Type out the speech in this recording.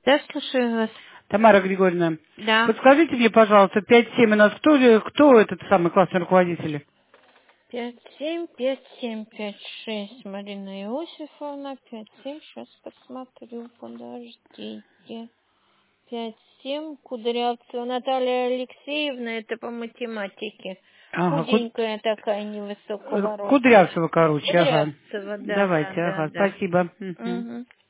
Да, слушаю вас. Тамара Григорьевна, Да. подскажите мне, пожалуйста, 5-7 у нас кто этот самый классный руководитель? 5-7, 5-7, 5-6. Марина Иосифовна. 5-7. Сейчас посмотрю. Подождите. 5-7. Кудрявцева Наталья Алексеевна. Это по математике. Ага, Худенькая такая, невысокого роста. Кудрявцева, короче, ага. Кудрявцева, да, да, Давайте, да, ага, да. спасибо. Мгм. Угу.